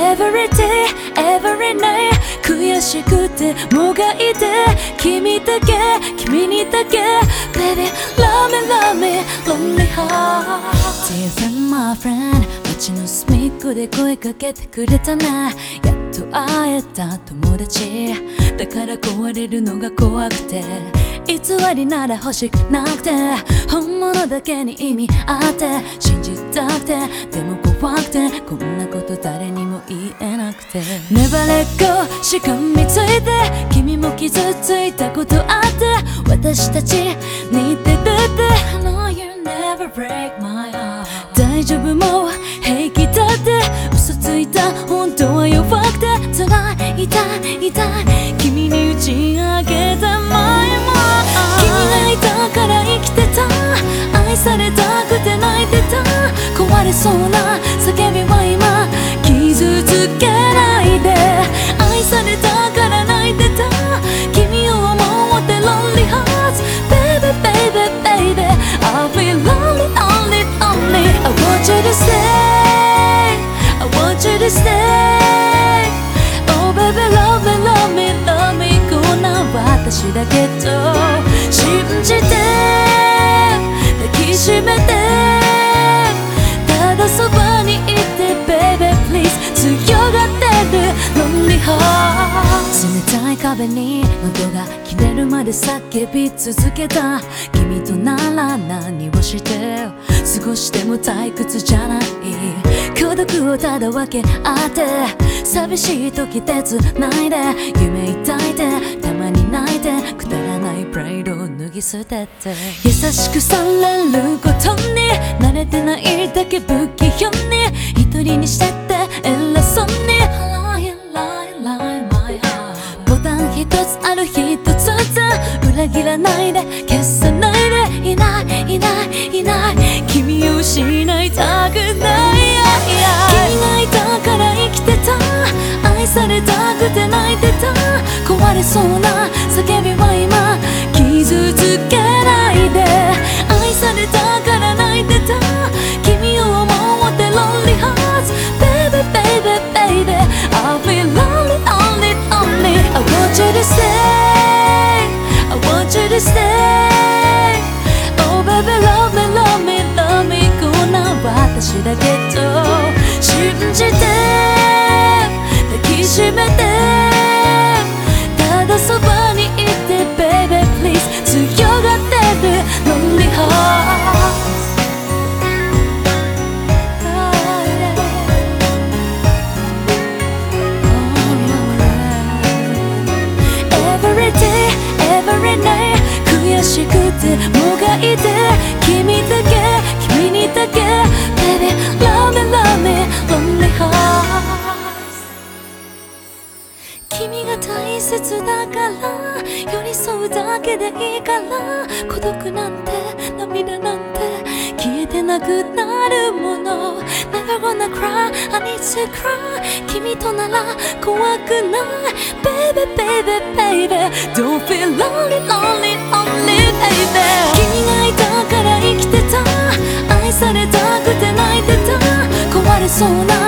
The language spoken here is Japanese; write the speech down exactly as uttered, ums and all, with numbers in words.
Every day, every night 悔しくてもがいて君だけ君にだけ Baby love me love me lonely heart Dear friend my friend 街の隅っこで声かけてくれたねやっと会えた友達だから壊れるのが怖くて偽りなら欲しくなくて本物だけに意味あって信じたくてでも怖くてこんなこと誰にも言えなくて Never let go しがみついて君も傷ついたことあって私たち似てるって I know you never break my heart 大丈夫もう平気だって嘘ついた本当は弱くて辛い痛い痛い君に打ち明けた前も君がいたから生きてた愛されたくて泣いてた壊れそうな叫びは今傷つけないで愛されたから泣いてた君を思って Lonely hearts Baby baby baby I'll be lonely only only I want you to stay I want you to stay Oh baby love me love me love me こんな私だけど信じて抱きしめてただそばにいて Baby please 強がってる Lonely heart 冷たい壁に喉が切れるまで叫び続けた君となら何をして過ごしても退屈じゃない孤独をただ分け合って寂しい時手つないで夢抱いてたまに泣いてくだらないプライドを脱ぎ捨てて優しくされることに慣れてないだけ不器用に一人にしてって偉そうにボタン一つある一つずつ裏切らないで消さないでいないいないいない君を失いたくない君がいたから生きてた愛されたくて泣いてた壊れそうな叫びは今傷つけないで愛されたから泣いてた君を思って Lonely hearts Baby baby baby I'll be lonely only only I want you to stay I want you to stay Oh baby love me love me love me こんな私だけど信じて抱きしめてただそばにいて Baby please 強がってる Lonely hearts Every day, every night 悔しくてもがいて君だけ君にだけ Baby love me love me lonely hearts 君が大切だから寄り添うだけでいいから孤独なんて涙なんて消えてなくなるもの Never gonna cry I need to cry 君となら怖くない Baby baby baby Don't feel lonely lonely only baby 君がいたから生きてた愛されたくて泣いてた壊れそうな